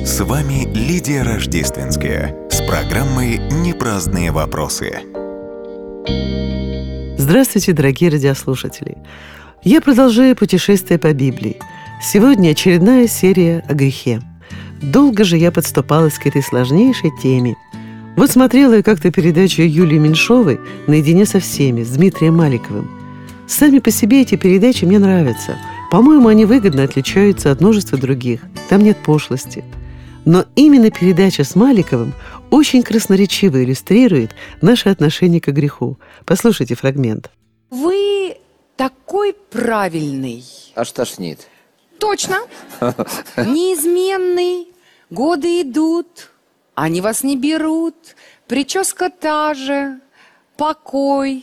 С вами Лидия Рождественская с программой «Непраздные вопросы». Здравствуйте, дорогие радиослушатели! Я продолжаю путешествие по Библии. Сегодня очередная серия о грехе. Долго же я подступалась к этой сложнейшей теме. Вот смотрела я как-то передачу Юлии Меньшовой «Наедине со всеми» с Дмитрием Маликовым. Сами по себе эти передачи мне нравятся. По-моему, они выгодно отличаются от множества других. Там нет пошлости. Но именно передача с Маликовым очень красноречиво иллюстрирует наше отношение к греху. Послушайте фрагмент. Вы такой правильный. Аж тошнит. Точно. Неизменный. Годы идут, они вас не берут. Прическа та же. Покой.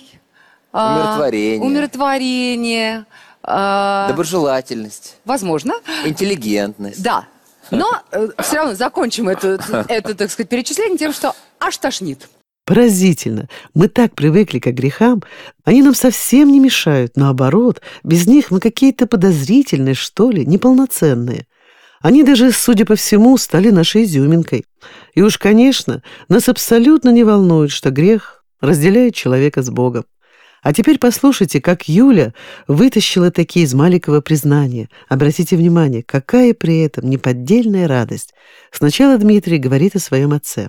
Умиротворение. Доброжелательность. Возможно. Интеллигентность. Да. Но все равно закончим это, так сказать, перечисление тем, что аж тошнит. Поразительно. Мы так привыкли к грехам, они нам совсем не мешают. Наоборот, без них мы какие-то подозрительные, что ли, неполноценные. Они даже, судя по всему, стали нашей изюминкой. И уж, конечно, нас абсолютно не волнует, что грех разделяет человека с Богом. А теперь послушайте, как Юля вытащила такие из Маликова признания. Обратите внимание, какая при этом неподдельная радость. Сначала Дмитрий говорит о своем отце.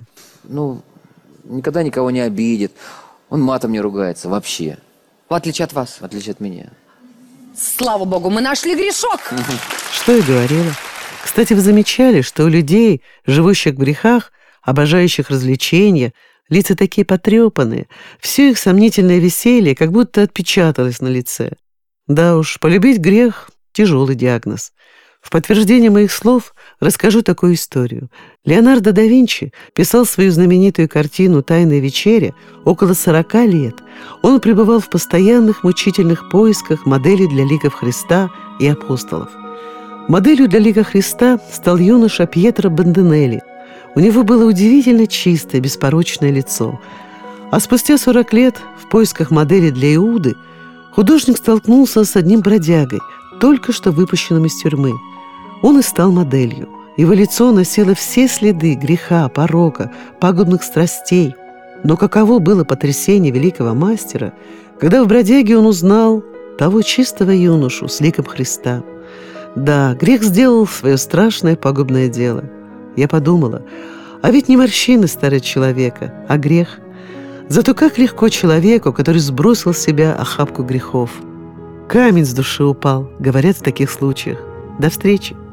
Никогда никого не обидит. Он матом не ругается вообще. В отличие от вас. В отличие от меня. Слава Богу, мы нашли грешок. Что я говорила. Кстати, вы замечали, что у людей, живущих в грехах, обожающих развлечения, лица такие потрепанные, все их сомнительное веселье как будто отпечаталось на лице. Да уж, полюбить грех – тяжелый диагноз. В подтверждение моих слов расскажу такую историю. Леонардо да Винчи писал свою знаменитую картину «Тайная вечеря» около 40 лет. Он пребывал в постоянных мучительных поисках модели для ликов Христа и апостолов. Моделью для лика Христа стал юноша Пьетро Бандинелли. У него было удивительно чистое, беспорочное лицо. А спустя 40 лет в поисках модели для Иуды художник столкнулся с одним бродягой, только что выпущенным из тюрьмы. Он и стал моделью. Его лицо носило все следы греха, порока, пагубных страстей. Но каково было потрясение великого мастера, когда в бродяге он узнал того чистого юношу с ликом Христа. Да, грех сделал свое страшное пагубное дело. Я подумала, а ведь не морщины старят человека, а грех. Зато как легко человеку, который сбросил с себя охапку грехов. Камень с души упал, говорят в таких случаях. До встречи!